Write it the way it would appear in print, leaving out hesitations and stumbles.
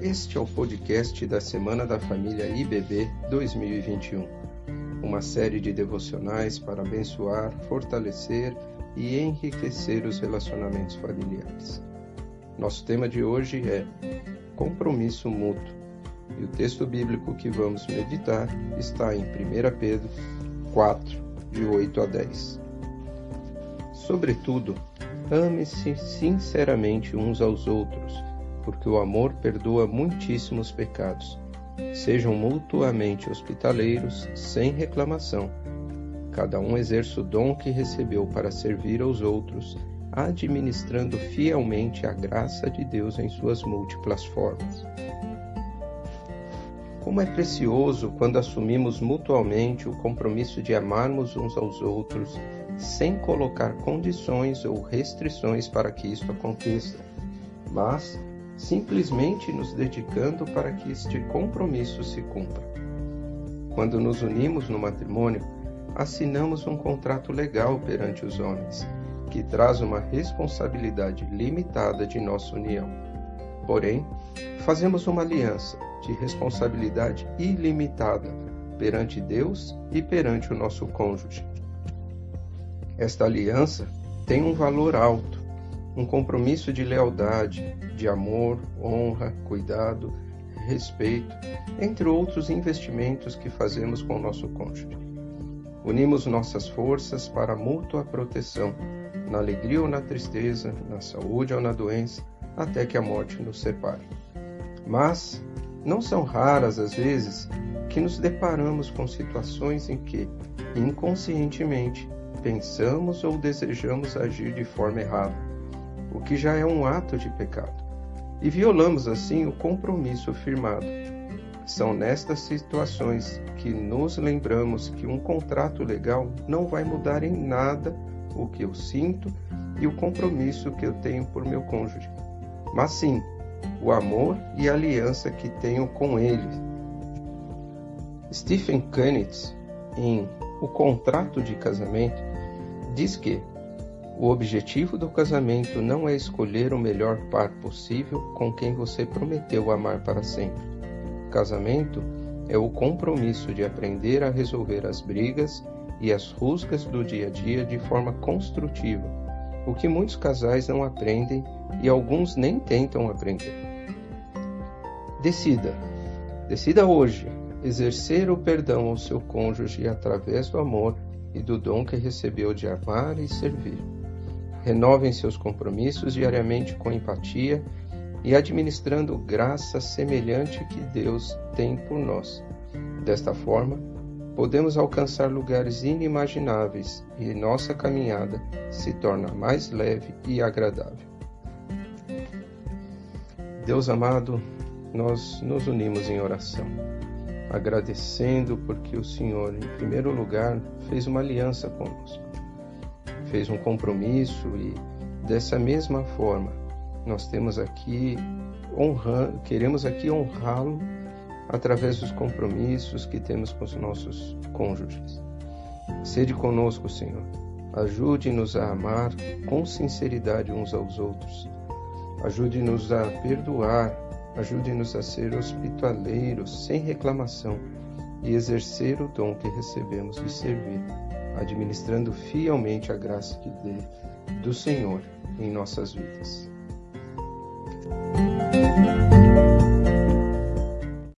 Este é o podcast da Semana da Família IBB 2021, uma série de devocionais para abençoar, fortalecer e enriquecer os relacionamentos familiares. Nosso tema de hoje é compromisso mútuo, e o texto bíblico que vamos meditar está em 1 Pedro 4, de 8 a 10. Sobretudo, ame-se sinceramente uns aos outros, porque o amor perdoa muitíssimos pecados. Sejam mutuamente hospitaleiros, sem reclamação. Cada um exerça o dom que recebeu para servir aos outros, administrando fielmente a graça de Deus em suas múltiplas formas. Como é precioso quando assumimos mutuamente o compromisso de amarmos uns aos outros, sem colocar condições ou restrições para que isto aconteça, mas simplesmente nos dedicando para que este compromisso se cumpra. Quando nos unimos no matrimônio, assinamos um contrato legal perante os homens, que traz uma responsabilidade limitada de nossa união. Porém, fazemos uma aliança de responsabilidade ilimitada perante Deus e perante o nosso cônjuge. Esta aliança tem um valor alto, um compromisso de lealdade, de amor, honra, cuidado, respeito, entre outros investimentos que fazemos com o nosso cônjuge. Unimos nossas forças para a mútua proteção, na alegria ou na tristeza, na saúde ou na doença, até que a morte nos separe. Mas não são raras as vezes que nos deparamos com situações em que, inconscientemente, pensamos ou desejamos agir de forma errada, o que já é um ato de pecado, e violamos assim o compromisso firmado. São nestas situações que nos lembramos que um contrato legal não vai mudar em nada o que eu sinto e o compromisso que eu tenho por meu cônjuge, mas sim o amor e a aliança que tenho com ele. Stephen Kunitz, em O Contrato de Casamento, diz que o objetivo do casamento não é escolher o melhor par possível com quem você prometeu amar para sempre. O casamento é o compromisso de aprender a resolver as brigas e as rusgas do dia a dia de forma construtiva, o que muitos casais não aprendem e alguns nem tentam aprender. Decida hoje exercer o perdão ao seu cônjuge através do amor e do dom que recebeu de amar e servir. Renovem seus compromissos diariamente com empatia e administrando graça semelhante que Deus tem por nós. Desta forma, podemos alcançar lugares inimagináveis e nossa caminhada se torna mais leve e agradável. Deus amado, nós nos unimos em oração, agradecendo porque o Senhor, em primeiro lugar, fez uma aliança conosco. Fez um compromisso e, dessa mesma forma, nós queremos aqui honrá-lo através dos compromissos que temos com os nossos cônjuges. Sede conosco, Senhor. Ajude-nos a amar com sinceridade uns aos outros. Ajude-nos a perdoar. Ajude-nos a ser hospitaleiros, sem reclamação, e exercer o dom que recebemos de servir, administrando fielmente a graça do Senhor em nossas vidas.